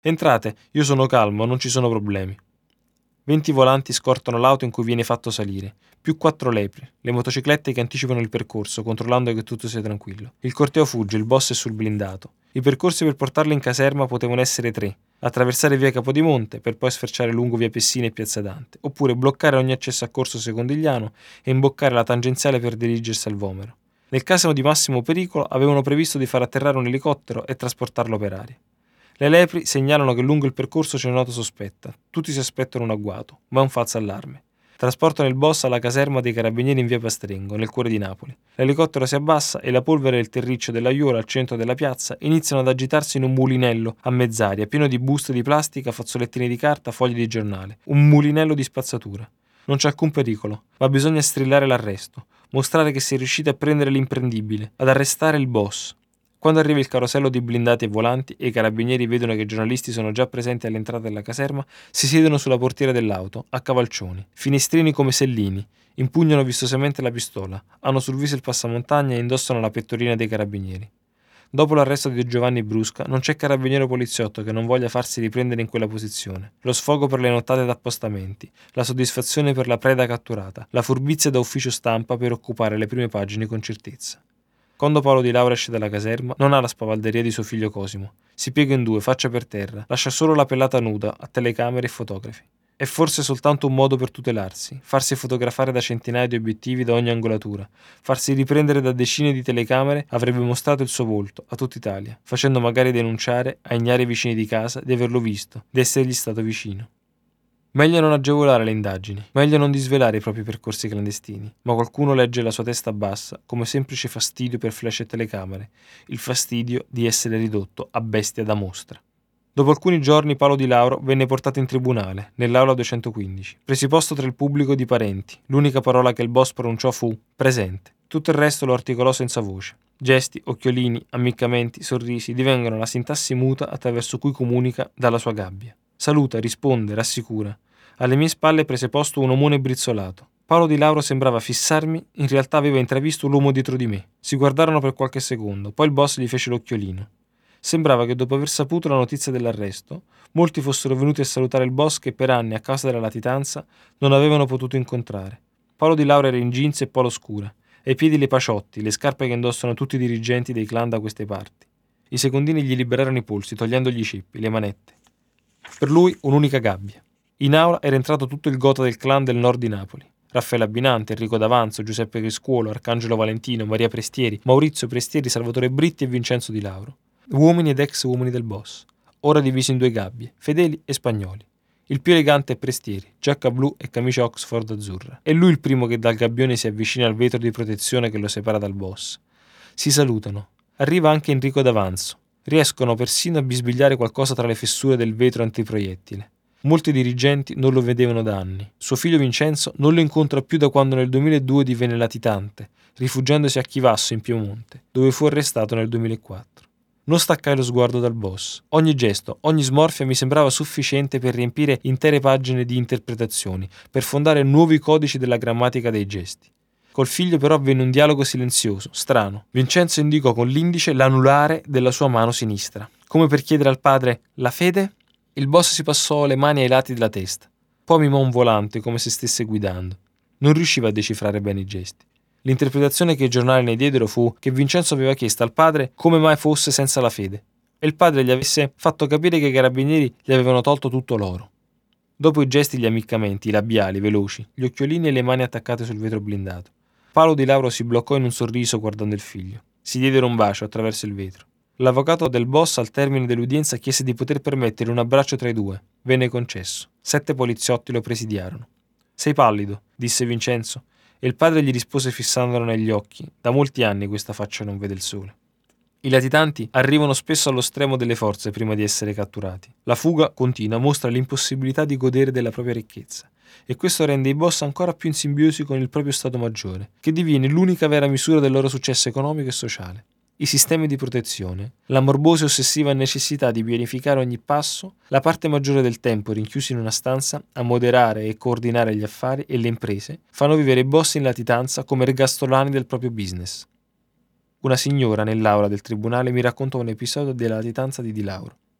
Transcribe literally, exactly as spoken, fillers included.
Entrate, io sono calmo, non ci sono problemi. Venti volanti scortano l'auto in cui viene fatto salire, più quattro lepri, le motociclette che anticipano il percorso, controllando che tutto sia tranquillo. Il corteo fugge, il boss è sul blindato. I percorsi per portarlo in caserma potevano essere tre: attraversare via Capodimonte per poi sfrecciare lungo via Pessina e piazza Dante, oppure bloccare ogni accesso a Corso Secondigliano e imboccare la tangenziale per dirigersi al Vomero. Nel caso di massimo pericolo avevano previsto di far atterrare un elicottero e trasportarlo per aria. Le lepri segnalano che lungo il percorso c'è un'auto sospetta. Tutti si aspettano un agguato, ma è un falso allarme. Trasportano il boss alla caserma dei carabinieri in via Pastrengo, nel cuore di Napoli. L'elicottero si abbassa e la polvere e il terriccio dell'aiuola al centro della piazza iniziano ad agitarsi in un mulinello a mezz'aria, pieno di buste di plastica, fazzolettini di carta, fogli di giornale. Un mulinello di spazzatura. Non c'è alcun pericolo, ma bisogna strillare l'arresto, mostrare che si è riusciti a prendere l'imprendibile, ad arrestare il boss. Quando arriva il carosello di blindati e volanti e i carabinieri vedono che i giornalisti sono già presenti all'entrata della caserma, si siedono sulla portiera dell'auto, a cavalcioni, finestrini come sellini, impugnano vistosamente la pistola, hanno sul viso il passamontagna e indossano la pettorina dei carabinieri. Dopo l'arresto di Giovanni Brusca, non c'è carabiniere o poliziotto che non voglia farsi riprendere in quella posizione. Lo sfogo per le nottate d'appostamenti, la soddisfazione per la preda catturata, la furbizia da ufficio stampa per occupare le prime pagine con certezza. Quando Paolo Di Laura esce dalla caserma, non ha la spavalderia di suo figlio Cosimo. Si piega in due, faccia per terra, lascia solo la pellata nuda a telecamere e fotografi. È forse soltanto un modo per tutelarsi, farsi fotografare da centinaia di obiettivi da ogni angolatura, farsi riprendere da decine di telecamere avrebbe mostrato il suo volto a tutta Italia, facendo magari denunciare a ignari vicini di casa di averlo visto, di essergli stato vicino. Meglio non agevolare le indagini, meglio non disvelare i propri percorsi clandestini, ma qualcuno legge la sua testa bassa come semplice fastidio per flash e telecamere, il fastidio di essere ridotto a bestia da mostra. Dopo alcuni giorni Paolo Di Lauro venne portato in tribunale, nell'aula duecentoquindici. Presi posto tra il pubblico di parenti. L'unica parola che il boss pronunciò fu «presente». Tutto il resto lo articolò senza voce. Gesti, occhiolini, ammiccamenti, sorrisi divengono la sintassi muta attraverso cui comunica dalla sua gabbia. Saluta, risponde, rassicura. Alle mie spalle prese posto un omone brizzolato. Paolo Di Lauro sembrava fissarmi, in realtà aveva intravisto l'uomo dietro di me. Si guardarono per qualche secondo, poi il boss gli fece l'occhiolino. Sembrava che dopo aver saputo la notizia dell'arresto, molti fossero venuti a salutare il boss che per anni, a causa della latitanza, non avevano potuto incontrare. Paolo Di Lauro era in jeans e polo scura, e ai piedi le paciotti, le scarpe che indossano tutti i dirigenti dei clan da queste parti. I secondini gli liberarono i polsi, togliendogli i ceppi, le manette. Per lui un'unica gabbia. In aula era entrato tutto il gota del clan del nord di Napoli. Raffaele Abbinante, Enrico D'Avanzo, Giuseppe Criscuolo, Arcangelo Valentino, Maria Prestieri, Maurizio Prestieri, Salvatore Britti e Vincenzo Di Lauro. Uomini ed ex uomini del boss, ora divisi in due gabbie, fedeli e spagnoli. Il più elegante è Prestieri, giacca blu e camicia Oxford azzurra. È lui il primo che dal gabbione si avvicina al vetro di protezione che lo separa dal boss. Si salutano. Arriva anche Enrico D'Avanzo. Riescono persino a bisbigliare qualcosa tra le fessure del vetro antiproiettile. Molti dirigenti non lo vedevano da anni. Suo figlio Vincenzo non lo incontra più da quando nel duemiladue divenne latitante, rifugiandosi a Chivasso in Piemonte, dove fu arrestato nel duemilaquattro. Non staccai lo sguardo dal boss. Ogni gesto, ogni smorfia mi sembrava sufficiente per riempire intere pagine di interpretazioni, per fondare nuovi codici della grammatica dei gesti. Col figlio però avvenne un dialogo silenzioso, strano. Vincenzo indicò con l'indice l'anulare della sua mano sinistra, come per chiedere al padre «la fede?» Il boss si passò le mani ai lati della testa. Poi mimò un volante come se stesse guidando. Non riusciva a decifrare bene i gesti. L'interpretazione che i giornali ne diedero fu che Vincenzo aveva chiesto al padre come mai fosse senza la fede e il padre gli avesse fatto capire che i carabinieri gli avevano tolto tutto l'oro. Dopo i gesti, gli ammiccamenti, i labiali, veloci, gli occhiolini e le mani attaccate sul vetro blindato, Paolo Di Lauro si bloccò in un sorriso guardando il figlio. Si diedero un bacio attraverso il vetro. L'avvocato del boss al termine dell'udienza chiese di poter permettere un abbraccio tra i due. Venne concesso. Sette poliziotti lo presidiarono. «Sei pallido», disse Vincenzo, e il padre gli rispose fissandolo negli occhi. Da molti anni questa faccia non vede il sole. I latitanti arrivano spesso allo stremo delle forze prima di essere catturati. La fuga continua mostra l'impossibilità di godere della propria ricchezza, e questo rende i boss ancora più in simbiosi con il proprio Stato Maggiore, che diviene l'unica vera misura del loro successo economico e sociale. I sistemi di protezione, la morbosa e ossessiva necessità di pianificare ogni passo, la parte maggiore del tempo rinchiusi in una stanza a moderare e coordinare gli affari e le imprese, fanno vivere i boss in latitanza come ergastolani del proprio business. Una signora nell'aula del tribunale mi raccontò un episodio della latitanza di Di Lauro.